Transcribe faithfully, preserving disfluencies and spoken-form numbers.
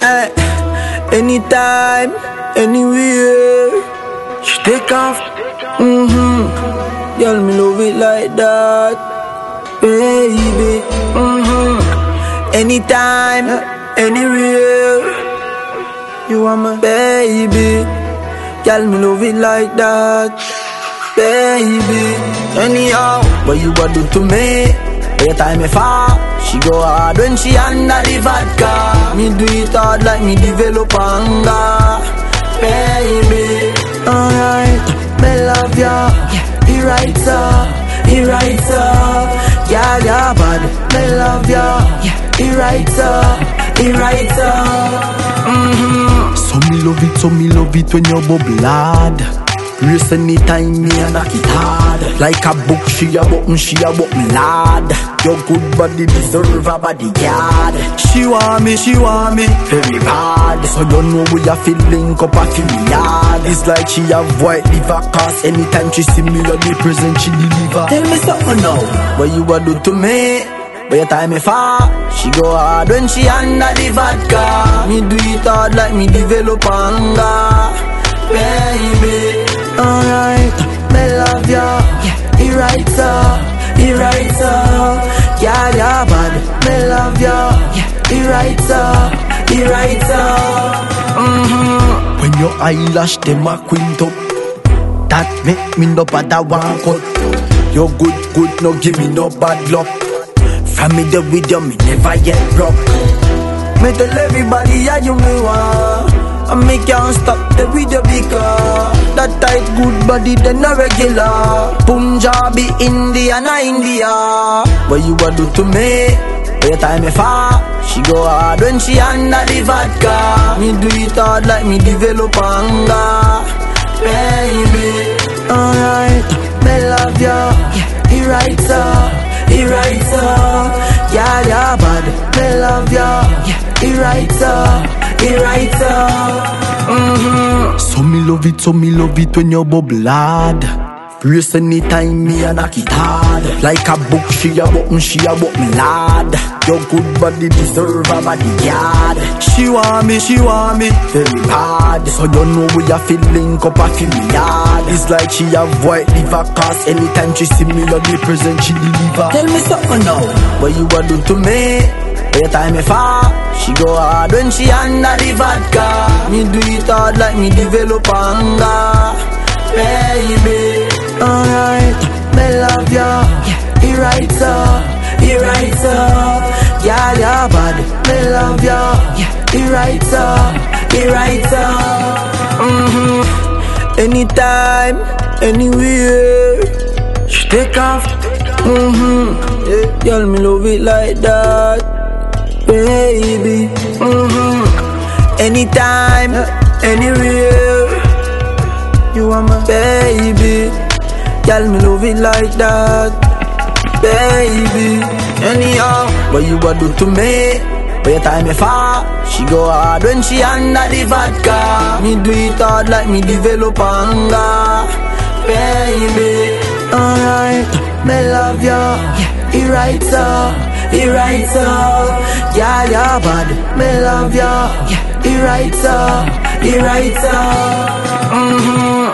Hey, anytime, anywhere, she take off. Mm-hmm. Girl, me love it like that, baby. Mm-hmm. Anytime, anywhere, you are my baby. Girl, me love it like that, baby. Anyhow, what you a do to me? Every time I fall, she go hard when she under the vodka. Me do it hard like me develop anger, baby. Alright, me love ya, he right up, he right up. Yeah, yeah, bad, me love ya, he right up, he right up. Mm-hmm. So me love it, so me love it when you bubble hard. Race anytime me and knock it hard. Like a book, she a book, she a book me lad. Your good body deserve a bodyguard. She want me, she want me very bad. So you know we a feeling up a feel yard. It's like she have white liver, cause anytime she see me on the present she deliver. Tell me something now, what you a do to me? By the time I fall, she go hard when she under the vodka. Me do it hard like me develop anger, baby. Alright, me love ya, he right up, he right up. Yeah, yeah, bad, me love ya, he right up, he right up. Mm-hmm. When your eyelash them a quint up, that make me no bother one cut. You good, good, no give me no bad luck. From me the video, me never yet broke. Me tell everybody how you me want, and me can't stop the video because that tight good body then a regular. Punjabi, India, na India. What you a do to me? Every time I fall, she go hard when she under the vodka. Me do it hard like me develop anger, baby. Alright, me love ya, he right up, he right up. Yeah, yeah, bad, me love ya, he right up, he right up. Mm-hmm. So me love it, so me love it when you bubble hard. Race anytime me and knock it hard. Like a book, she a book, she a book me lad. Your good body deserve a bodyguard. She want me, she want me very bad. So you know we a feeling up a feel yard. It's like she have white liver, cause anytime she see me on the present she deliver. Tell me something now, what you a do to me? Every time I fall, she go hard when she under the vodka. Me do it hard like me develop anger, baby. Alright, me love ya, he right up, he right up. Yeah, yeah, bad, me love ya, he right up, he right up. Mm-hmm. Anytime, anywhere, she take off. Mm-hmm. Yeah, girl, me love it like that, baby. Mm-hmm. Anytime, anywhere, you are my baby. Girl, me love it like that, baby. Anyhow, what you a do to me? By the time I fall, she go hard when she under the vodka. Me do it hard like me develop anger, baby. Alright, me love ya, he right up, he right up. Yeah, yeah, bad, me love ya, he right up, he right up. Mm-hmm.